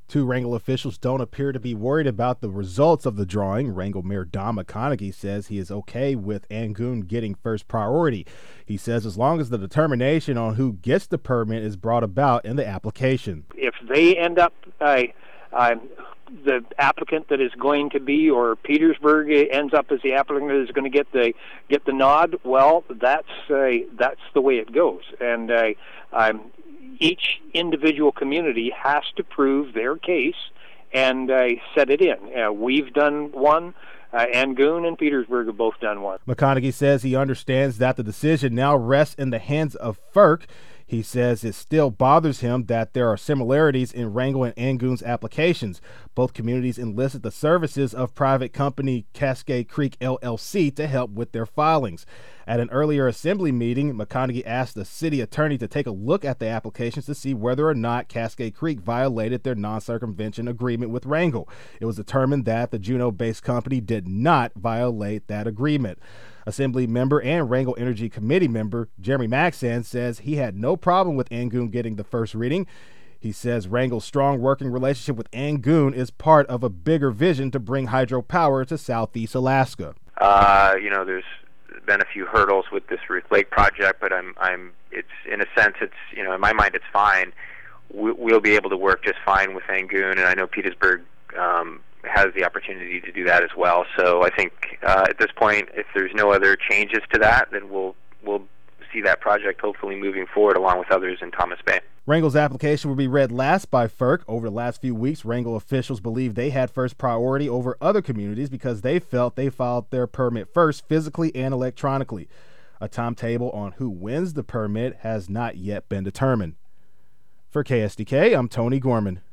Two Wrangell officials don't appear to be worried about the results of the drawing. Wrangell Mayor Don McConaughey says he is okay with Angoon getting first priority. He says as long as the determination on who gets the permit is brought about in the application. If they end up the applicant that is going to be, or Petersburg ends up as the applicant that is going to get the nod, well, that's the way it goes. And each individual community has to prove their case and set it in. We've done one. Angoon and Petersburg have both done one. McConaughey says he understands that the decision now rests in the hands of FERC. He says it still bothers him that there are similarities in Wrangell and Angoon's applications. Both communities enlisted the services of private company Cascade Creek LLC to help with their filings. At an earlier assembly meeting, McConaughey asked the city attorney to take a look at the applications to see whether or not Cascade Creek violated their non-circumvention agreement with Wrangell. It was determined that the Juneau-based company did not violate that agreement. Assembly member and Wrangell Energy Committee member Jeremy Maxson says he had no problem with Angoon getting the first reading. He says Wrangell's strong working relationship with Angoon is part of a bigger vision to bring hydropower to southeast Alaska. There's been a few hurdles with this Ruth Lake project, but it's in a sense, it's in my mind, it's fine. We'll be able to work just fine with Angoon, and I know Petersburg has the opportunity to do that as well. So I think at this point, if there's no other changes to that, then we'll see that project hopefully moving forward along with others in Thomas Bay. Wrangell's application will be read last by FERC. Over the last few weeks, Wrangell officials believe they had first priority over other communities because they felt they filed their permit first physically and electronically. A timetable on who wins the permit has not yet been determined. For KSDK, I'm Tony Gorman.